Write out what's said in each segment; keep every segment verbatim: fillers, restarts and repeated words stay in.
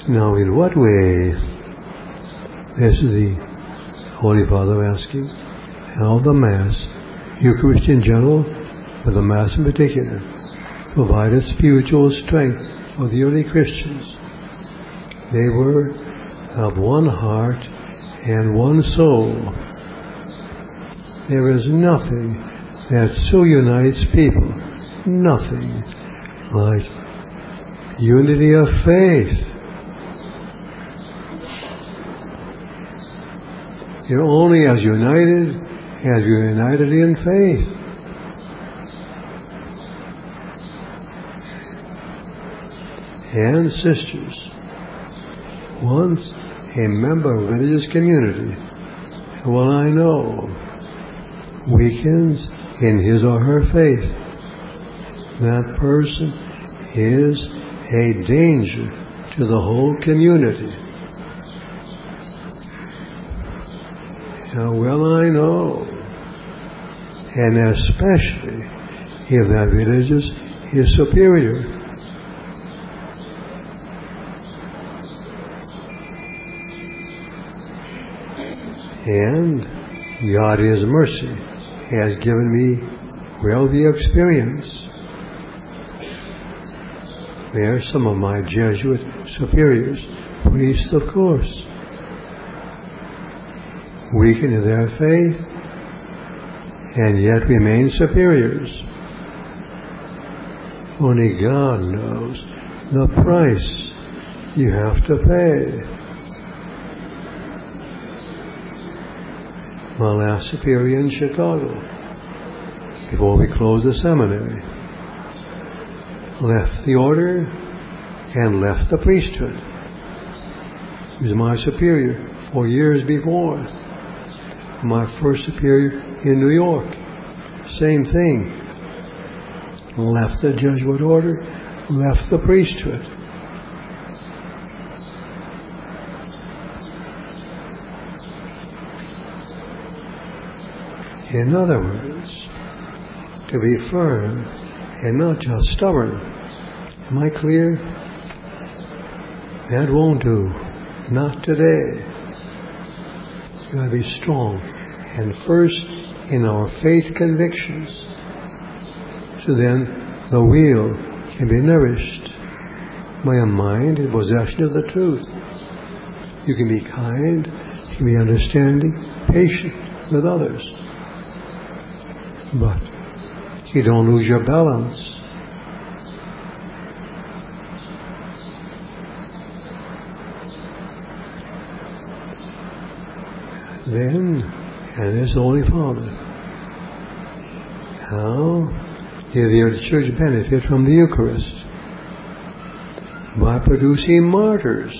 Now, in what way, this is the Holy Father asking, how the Mass, Eucharist in general, but the Mass in particular, provided spiritual strength for the early Christians. They were of one heart and one soul. There is nothing that so unites people, nothing like unity of faith. You're only as united as you're united in faith. And sisters, once a member of a religious community, well, I know, weakens in his or her faith, that person is a danger to the whole community. How well I know, and especially if that religious is superior. And God, in His mercy, has given me wealthy experience where some of my Jesuit superiors, priests of course, weaken in their faith and yet remain superiors. Only God knows the price you have to pay. My last superior in Chicago, before we closed the seminary, left the order and left the priesthood. He was my superior four years before. My first superior in New York, same thing. Left the Jesuit order, left the priesthood. In other words, to be firm and not just stubborn. Am I clear? That won't do. Not today. We've got to be strong and first in our faith convictions, so then the will can be nourished by a mind in possession of the truth. You can be kind, you can be understanding, patient with others, but you don't lose your balance. Then, and this Holy Father, how did the early church benefit from the Eucharist? By producing martyrs.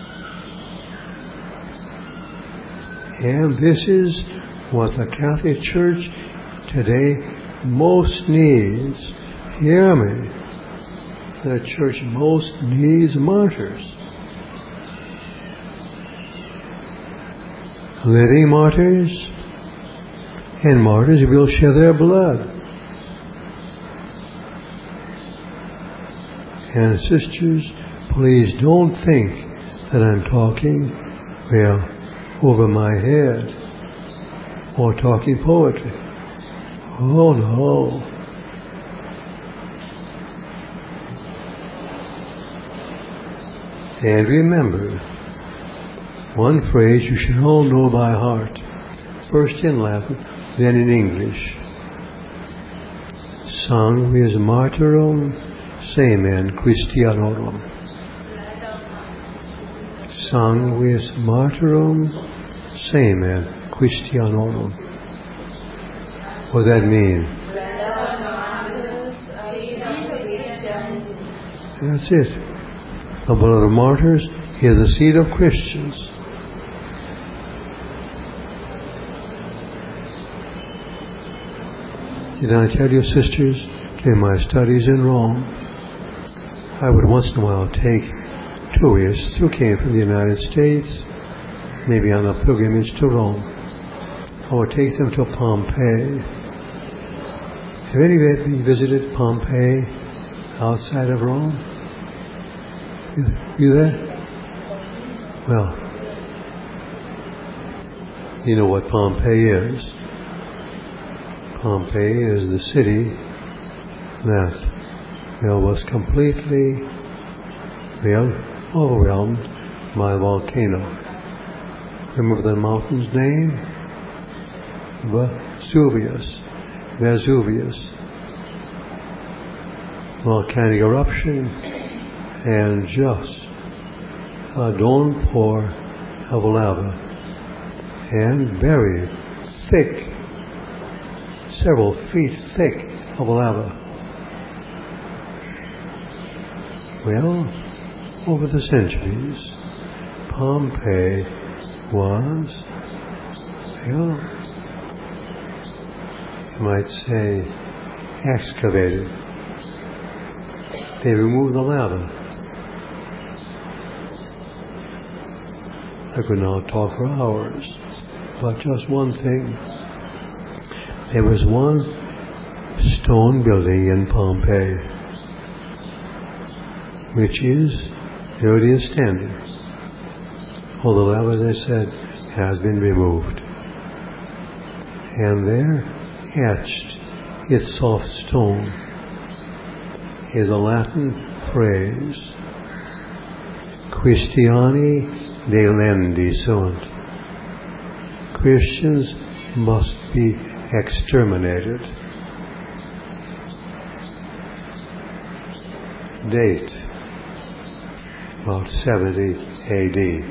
And this is what the Catholic Church today most needs. Hear me. The Church most needs martyrs. Living martyrs, and martyrs will shed their blood. And sisters, please don't think that I'm talking, well, over my head, or talking poetry. Oh no. And remember, one phrase you should all know by heart, first in Latin, then in English. Sanguis martyrum semen Christianorum. Sanguis martyrum semen Christianorum. What does that mean? That's it. The blood of martyrs is the seed of Christians. Did I tell you, sisters, in my studies in Rome, I would once in a while take tourists who came from the United States, maybe on a pilgrimage to Rome. I would take them to Pompeii. Have any of you visited Pompeii outside of Rome? You, you there? Well, you know what Pompeii is. Pompeii is the city that well, was completely well, overwhelmed by a volcano. Remember the mountain's name? Vesuvius. Vesuvius. Volcanic eruption and just a downpour of lava and very thick, several feet thick of lava. Well, over the centuries, Pompeii was, well, you might say, excavated. They removed the lava. I could not talk for hours, but just one thing. There was one stone building in Pompeii, which is here it is standing. All the lava, as I said, has been removed. And there, etched its soft stone, is a Latin phrase, Christiani delendi sunt. Christians must be exterminated. Date, about seventy A D.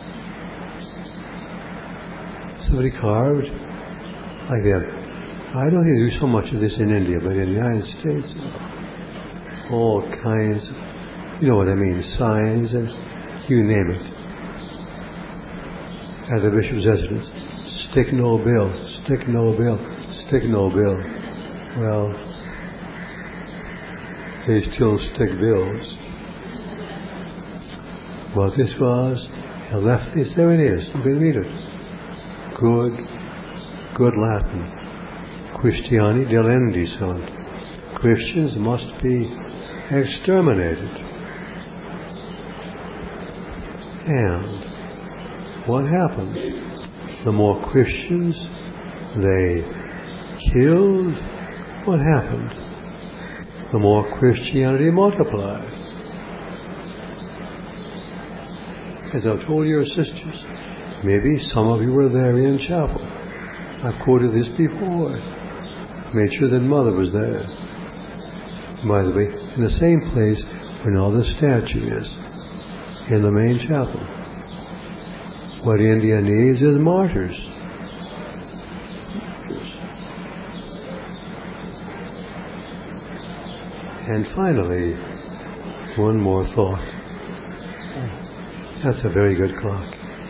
Somebody carved like that. I don't think they do so much of this in India, but in the United States, all kinds, you know what I mean, signs and you name it. At the bishop's residence, stick no bill, stick no bill, stick no bill. Well, they still stick bills. But this was, he left this, there it is, you can read it. Good, good Latin. Christiani delendi sunt. Christians must be exterminated. And what happened? The more Christians they killed, what happened? The more Christianity multiplied. As I've told your sisters, maybe some of you were there in chapel. I've quoted this before. Made sure that Mother was there. By the way, in the same place where now the statue is, in the main chapel. What India needs is martyrs. And finally, one more thought. That's a very good clock.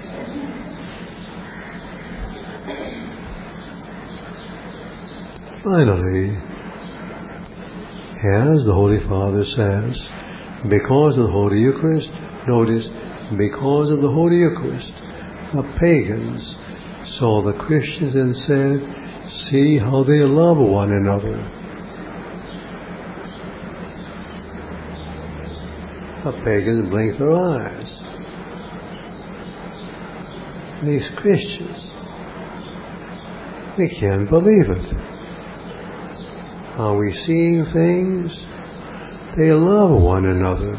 Finally, as the Holy Father says, because of the Holy Eucharist, notice, because of the Holy Eucharist, the pagans saw the Christians and said, see how they love one another. The pagans blinked their eyes. These Christians, we can't believe it. Are we seeing things? They love one another.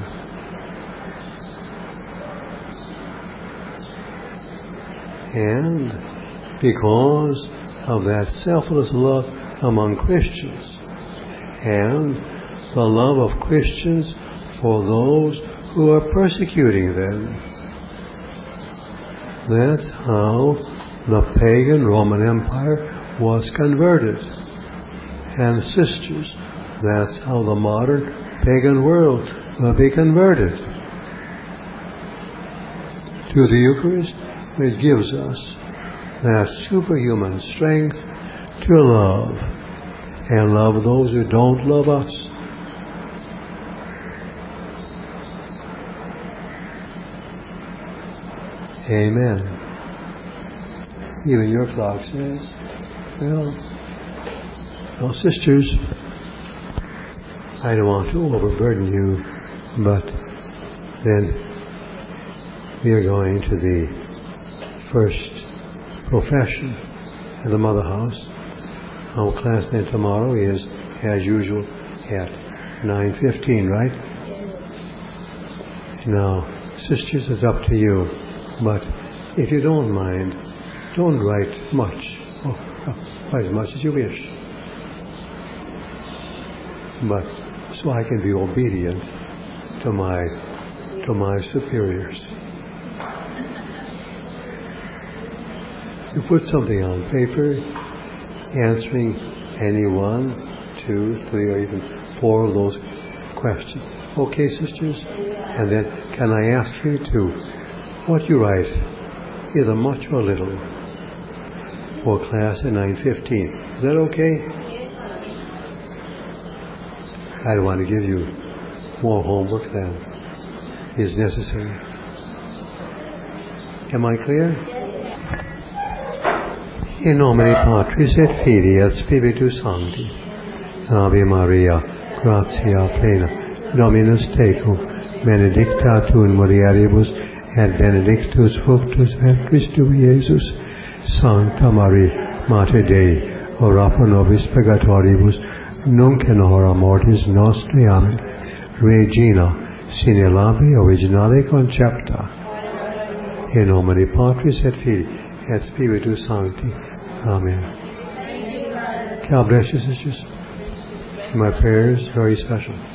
And because of that selfless love among Christians and the love of Christians for those who are persecuting them, that's how the pagan Roman Empire was converted. And sisters, that's how the modern pagan world will be converted. To the Eucharist, which gives us that superhuman strength to love and love those who don't love us. Amen. Even your clock says, well, well, sisters, I don't want to overburden you, but then we are going to the first profession at the Mother House. Our class then tomorrow is, as usual, at nine fifteen, right? Now, sisters, it's up to you. But if you don't mind, don't write much. Oh, write as much as you wish. But so I can be obedient to my to my superiors. You put something on paper, answering any one, two, three, or even four of those questions. Okay, sisters? And then can I ask you to, what you write, either much or little, for class at nine fifteen. Is that okay? I don't want to give you more homework than is necessary. Am I clear? In nomine Patris et Filii et Spiritus Sancti. Ave Maria, gratia plena, Dominus tecum, benedicta tu in mulieribus, et benedictus fructus ventris tui, Iesus. Sancta Maria, Mater Dei, ora pro nobis peccatoribus, nunc in hora mortis nostri. Amen. Regina, sine labi originale concepta. In nomine Patris et Filii et Spiritus Sancti. Amen. God bless you, sisters. My prayers very special.